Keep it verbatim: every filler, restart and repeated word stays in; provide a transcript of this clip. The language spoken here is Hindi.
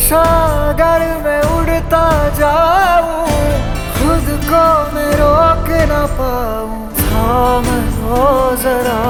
सागर में उड़ता जाऊं, खुद को मैं रोक ना पाऊं। थाम लो जरा